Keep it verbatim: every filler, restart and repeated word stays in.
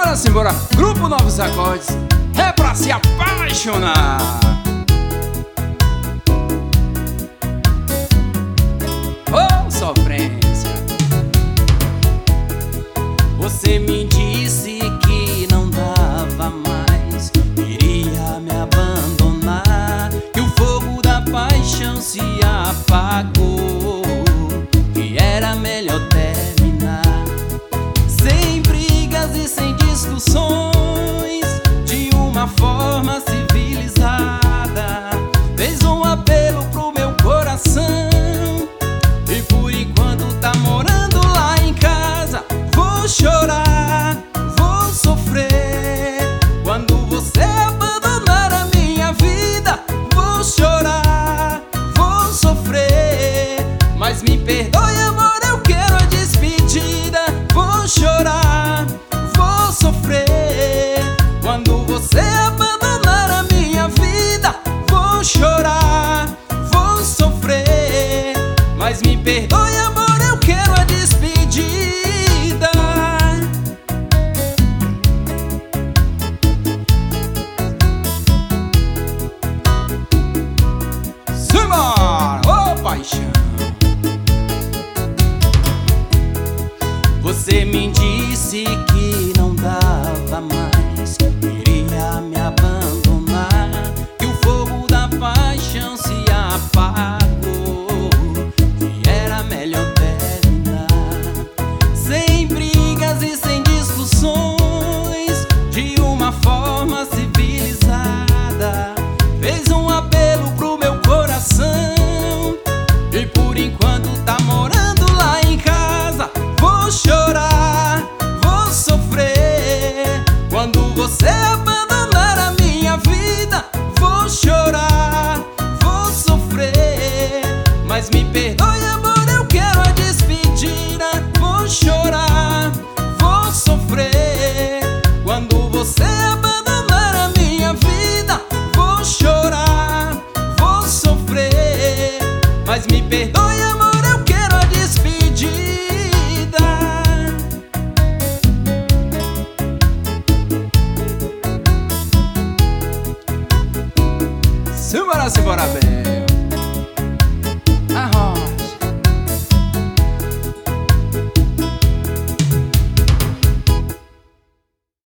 Simbora, simbora, Grupo Novos Acordes, é pra se apaixonar. Oh, sofrência. Você me disse que não dava mais, iria me abandonar, que o fogo da paixão se apagou, que era melhor terminar, sem brigas e sem discussões, de uma forma civilizada. Fez um apelo pro meu coração, e por enquanto tá morando lá em casa. Vou chorar, vou sofrer, quando você abandonar a minha vida. Vou chorar, vou sofrer, mas me perdoe, amor, eu quero a despedida. Vou chorar, vou sofrer, quando você abandonar a minha vida. Vou chorar, vou sofrer, mas me perdoe, amor, eu quero a despedida. Simbora, oh paixão. Você me disse que não dava mais, iria me abandonar, que o fogo da paixão se apagou, que era melhor terminar, sem brigas e sem discussões, de uma forma civilizada. Fez um apelo pro meu coração, e por enquanto tá morando lá em casa. Vou chorar, vou sofrer, quando você abandonar a minha vida. Vou chorar, vou sofrer, mas me perdoe, amor, eu quero a despedida. Vou chorar, vou sofrer, quando você abandonar a minha vida. Vou chorar, vou sofrer, mas me perdoe, amor, eu quero a despedida. Simbora, simbora, bem.